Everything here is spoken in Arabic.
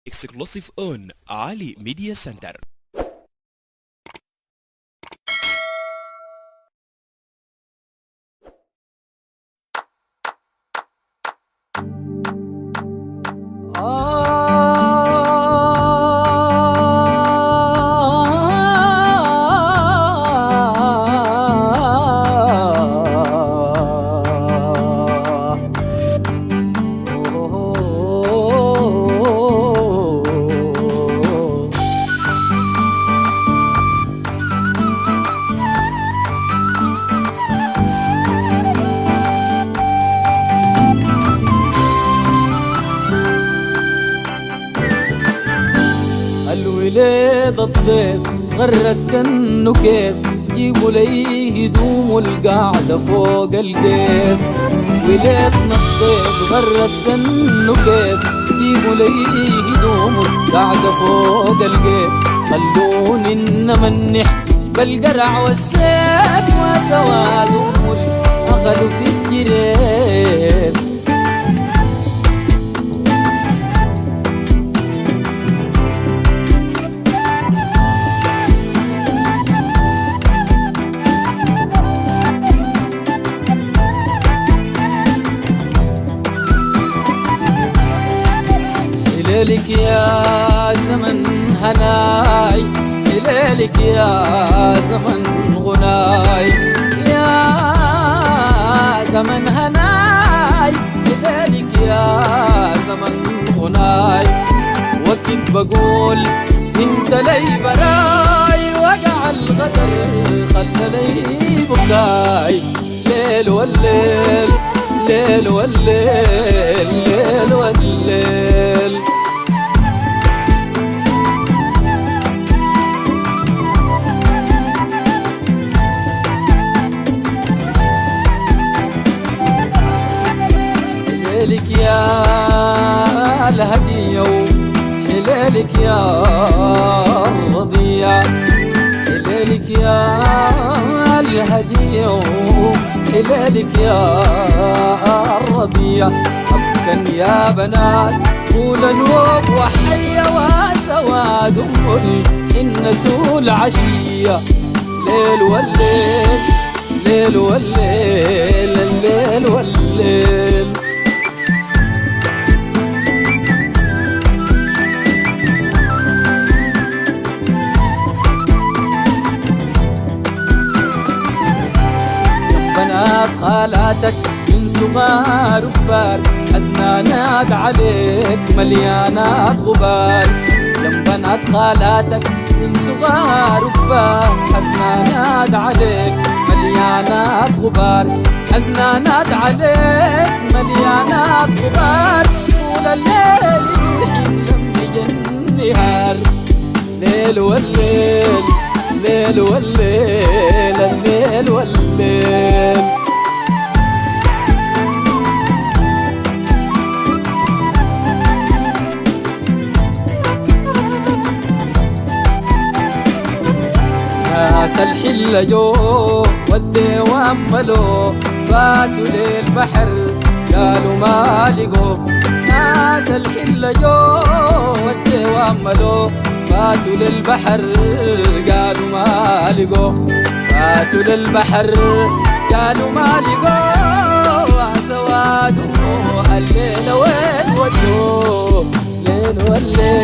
exclusive on Ali Media Center. الولاد الضيف غرك كنه كيف جيبوا لي هدوم القعدة فوق الكيف. ولادنا الضيف غرك كنه كيف جيبوا لي هدوم القعدة فوق الكيف. خلوني انمنح بالقرع والسيف وسواد اغلوا في الجريف. ليلك يا زمن هناي، ليلك يا زمن غناي، يا زمن هناي، ليلك يا زمن غناي. وكنت بقول انت لي براي، وقع الغدر خلى لي بكاي. ليل والليل ليل والليل ليل والليل. ليلك يا الهدية وحلالك يا الرضيع، حلالك يا الهدية وحلالك يا الرضيع. أبكن يا بنات طول النوب وحية وسواد الحنة العشية. ليل والليل ليل والليل الليل والليل. بنات خالاتك من صغار وكبار، حزنانات عليك مليانات غبار. يم بنات خالاتك من صغار وكبار، حزنانات عليك مليانات غبار، حزنانات عليك مليانات غبار. طول الليل يروحين لم يجن نهار. ليل والليل ليل والليل الليل والليل. ناس الحلة جو والديوان ملو، فاتوا للبحر قالوا ما لقوا. ناس الحلة جو والديوان ملو، فاتوا للبحر قالوا ما لقوا. فاتوا للبحر قالوا ما لقوا. سواد الليل وين ودوا. ليل والليل